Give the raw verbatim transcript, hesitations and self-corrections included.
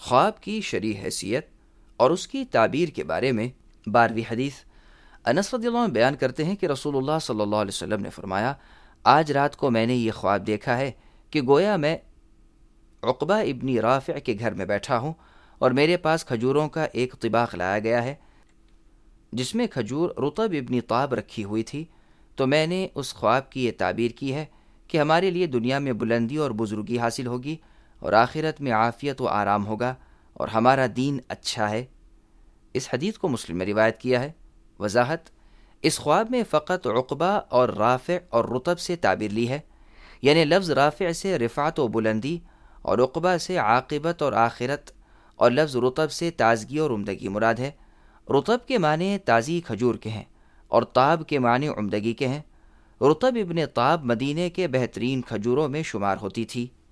ख्वाब की शरई हैसियत और उसकी ताबीर के बारे में बारहवीं हदीस। अनस रज़ियल्लाहु अन्हु बयान करते हैं कि रसूलुल्लाह सल्लल्लाहु अलैहि वसल्लम ने फरमाया, आज रात को मैंने ये ख्वाब देखा है कि गोया मैं उक़बा इब्नी राफ़िअ के घर में बैठा हूँ और मेरे पास खजूरों का एक तिबाक लाया गया है जिसमें खजूर रुतब इब्नी ताब रखी हुई थी। तो मैंने उस ख्वाब की ये ताबीर की है कि हमारे लिए दुनिया में बुलंदी और बुजुर्गी हासिल होगी और आखिरत में आफ़ियत व आराम होगा और हमारा दीन अच्छा है। इस हदीस को मुस्लिम में रिवायत किया है। वजाहत, इस ख्वाब में फ़कत उक़बा और राफ़िअ और रुतब से ताबीर ली है, यानी लफ्ज़ राफ़िअ से रिफ़ात व बुलंदी और उक़बा से आक़िबत और आखिरत और लफ्ज़ रुतब से ताज़गी और उम्दगी मुराद है। रुतब के माने ताज़ी खजूर के हैं और ताब के माने उम्दगी के हैं। रुतब इब्ने ताब मदीने के बेहतरीन खजूरों में शुमार होती थी।